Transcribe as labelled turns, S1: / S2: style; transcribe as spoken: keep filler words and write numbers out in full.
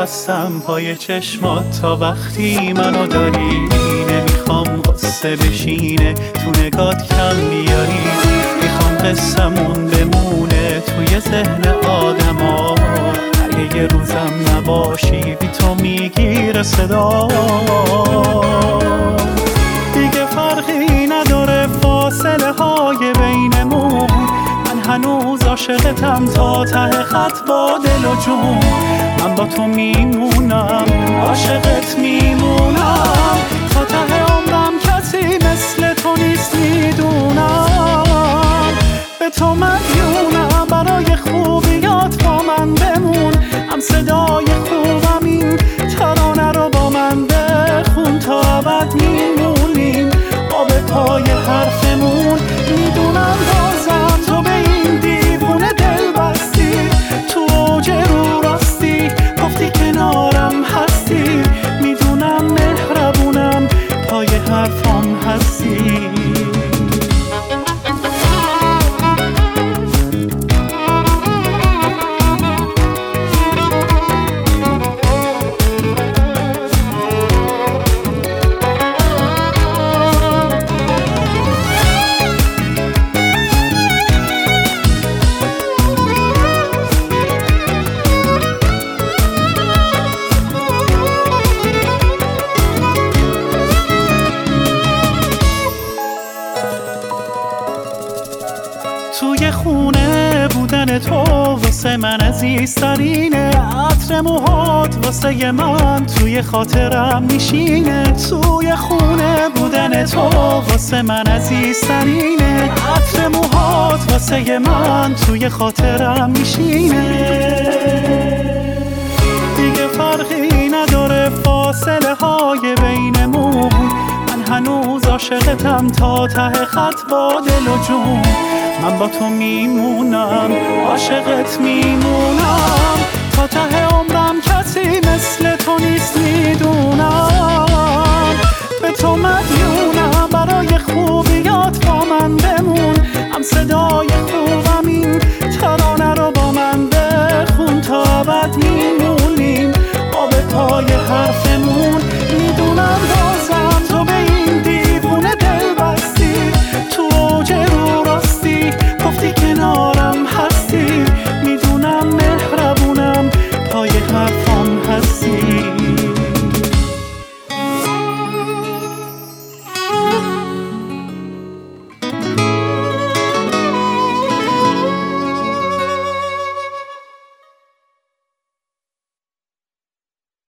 S1: بستم پای چشمات تا وقتی منو داری. نمیخوام قصه بشینه تو نگات کم بیاری، میخوام قصمون بمونه توی ذهن آدما. اگه یه روزم نباشی بی تو میگیره صدا. دیگه فرقی نداره فاصله های بینمون، من هنوز عاشقتم تا ته خط با دل و جون. من با تو میمونم عاشقت میمونم تا ته عمرم، کسی مثل تو نیست میدونم. به تو مدیونم برای خوبیات با من بمون، هم صدای خوبم این ترانه رو با من بخون تا ابد میمونیم آب پای حرفمون. میدونم بازم تو به این دیوونه دل بستی، تو اوج رو راستی گفتی کنارم هستی. میدونم مهربونم پای حرفام هستی. توی خونه بودن تو واسه من عزیزترینه، عطر موهات واسه من توی خاطرم میشینه. توی خونه بودن تو واسه من عزیزترینه، عطر موهات واسه من توی خاطرم میشینه. دیگه فرقی نداره فاصله های بینمون، من هنوز عاشقتم تا ته خط با دل و جون. من با تو میمونم عاشقت میمونم تا ته عمرم، کسی مثل تو نیست میدونم.